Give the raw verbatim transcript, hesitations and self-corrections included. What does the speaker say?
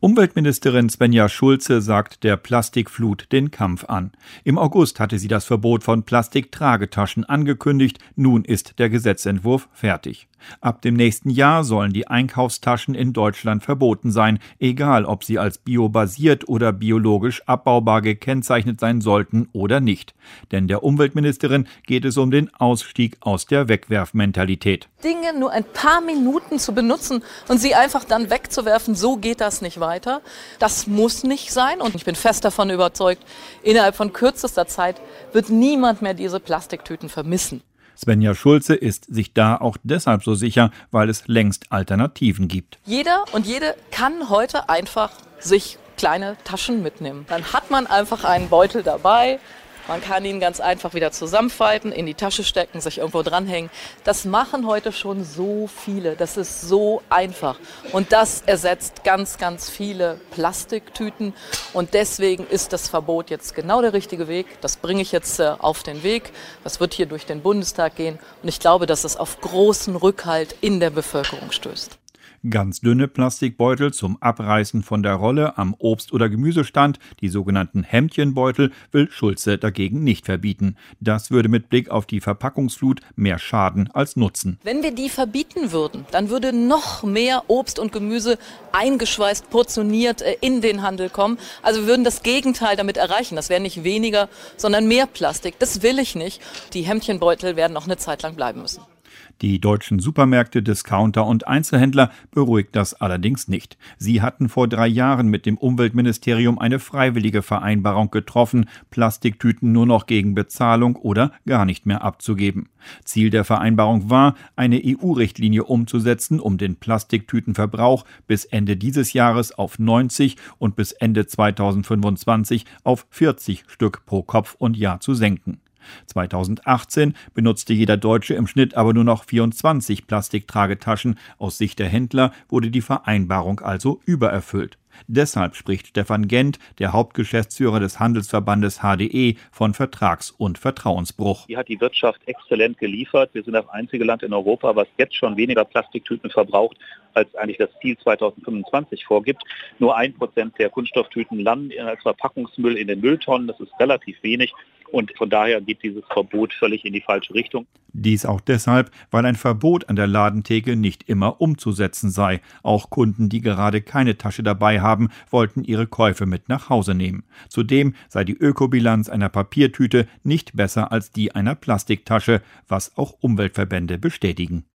Umweltministerin Svenja Schulze sagt der Plastikflut den Kampf an. Im August hatte sie das Verbot von Plastiktragetaschen angekündigt. Nun ist der Gesetzentwurf fertig. Ab dem nächsten Jahr sollen die Einkaufstaschen in Deutschland verboten sein, egal ob sie als biobasiert oder biologisch abbaubar gekennzeichnet sein sollten oder nicht. Denn der Umweltministerin geht es um den Ausstieg aus der Wegwerfmentalität. Dinge nur ein paar Minuten zu benutzen und sie einfach dann wegzuwerfen, so geht das nicht weiter. Das muss nicht sein und ich bin fest davon überzeugt, innerhalb von kürzester Zeit wird niemand mehr diese Plastiktüten vermissen. Svenja Schulze ist sich da auch deshalb so sicher, weil es längst Alternativen gibt. Jeder und jede kann heute einfach sich kleine Taschen mitnehmen. Dann hat man einfach einen Beutel dabei. Man kann ihn ganz einfach wieder zusammenfalten, in die Tasche stecken, sich irgendwo dranhängen. Das machen heute schon so viele. Das ist so einfach. Und das ersetzt ganz, ganz viele Plastiktüten. Und deswegen ist das Verbot jetzt genau der richtige Weg. Das bringe ich jetzt äh, auf den Weg. Das wird hier durch den Bundestag gehen. Und ich glaube, dass es auf großen Rückhalt in der Bevölkerung stößt. Ganz dünne Plastikbeutel zum Abreißen von der Rolle am Obst- oder Gemüsestand, die sogenannten Hemdchenbeutel, will Schulze dagegen nicht verbieten. Das würde mit Blick auf die Verpackungsflut mehr schaden als nutzen. Wenn wir die verbieten würden, dann würde noch mehr Obst und Gemüse eingeschweißt, portioniert in den Handel kommen. Also wir würden das Gegenteil damit erreichen. Das wäre nicht weniger, sondern mehr Plastik. Das will ich nicht. Die Hemdchenbeutel werden noch eine Zeit lang bleiben müssen. Die deutschen Supermärkte, Discounter und Einzelhändler beruhigt das allerdings nicht. Sie hatten vor drei Jahren mit dem Umweltministerium eine freiwillige Vereinbarung getroffen, Plastiktüten nur noch gegen Bezahlung oder gar nicht mehr abzugeben. Ziel der Vereinbarung war, eine E U-Richtlinie umzusetzen, um den Plastiktütenverbrauch bis Ende dieses Jahres auf neunzig und bis Ende zweitausendfünfundzwanzig auf vierzig Stück pro Kopf und Jahr zu senken. zweitausendachtzehn benutzte jeder Deutsche im Schnitt aber nur noch vierundzwanzig Plastiktragetaschen. Aus Sicht der Händler wurde die Vereinbarung also übererfüllt. Deshalb spricht Stefan Gent, der Hauptgeschäftsführer des Handelsverbandes H D E, von Vertrags- und Vertrauensbruch. Hier hat die Wirtschaft exzellent geliefert. Wir sind das einzige Land in Europa, was jetzt schon weniger Plastiktüten verbraucht, als eigentlich das Ziel zweitausendfünfundzwanzig vorgibt. Nur ein Prozent der Kunststofftüten landen als Verpackungsmüll in den Mülltonnen. Das ist relativ wenig. Und von daher geht dieses Verbot völlig in die falsche Richtung. Dies auch deshalb, weil ein Verbot an der Ladentheke nicht immer umzusetzen sei. Auch Kunden, die gerade keine Tasche dabei haben, wollten ihre Käufe mit nach Hause nehmen. Zudem sei die Ökobilanz einer Papiertüte nicht besser als die einer Plastiktasche, was auch Umweltverbände bestätigen.